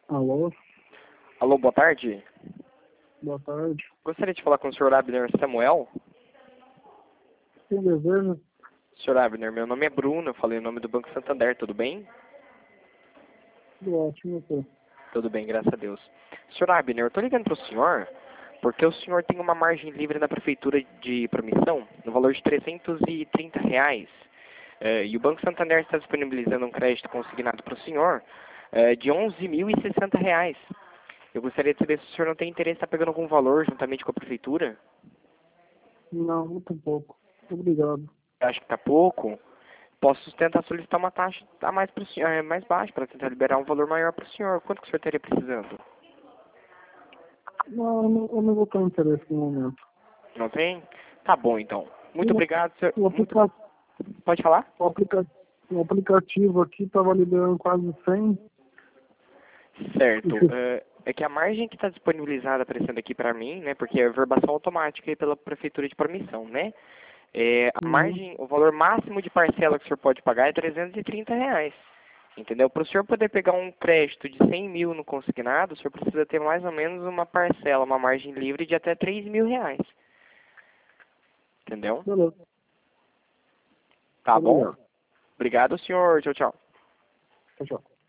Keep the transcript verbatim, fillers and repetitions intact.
Alô, Alô, boa tarde. boa tarde. Gostaria de falar com o senhor Abner Samuel. Quem deseja? senhor Abner, meu nome é Bruno, eu falei o nome do Banco Santander, tudo bem? Tudo ótimo, pô. Tudo bem, graças a Deus. senhor Abner, eu estou ligando para o senhor porque o senhor tem uma margem livre na Prefeitura de Promissão no valor de trezentos e trinta reais. Eh, e o Banco Santander está disponibilizando um crédito consignado para o senhor eh, de onze mil e sessenta reais. Eu gostaria de saber se o senhor não tem interesse em estar pegando algum valor juntamente com a Prefeitura. Não, muito pouco. Obrigado. Acho que está pouco. Posso tentar solicitar uma taxa a mais, pro senhor, é, mais baixa para tentar liberar um valor maior para o senhor. Quanto que o senhor estaria precisando? Não, eu não, eu não vou ter interesse no momento. Não tem? Tá bom, então. Muito O, obrigado, senhor. o, Muito... aplica, Pode falar? o, aplica, o aplicativo aqui estava liberando quase cem. Certo. Isso, É, é que a margem que está disponibilizada aparecendo aqui para mim, né, porque é verbação automática aí pela Prefeitura de Promissão, né? É, a uhum, margem, o valor máximo de parcela que o senhor pode pagar é trezentos e trinta reais. Entendeu? Para o senhor poder pegar um crédito de cem mil no consignado, o senhor precisa ter mais ou menos uma parcela, uma margem livre de até três mil reais. Entendeu? beleza. Tá bom? Obrigado. Obrigado, senhor. Tchau, tchau. Tchau, tchau.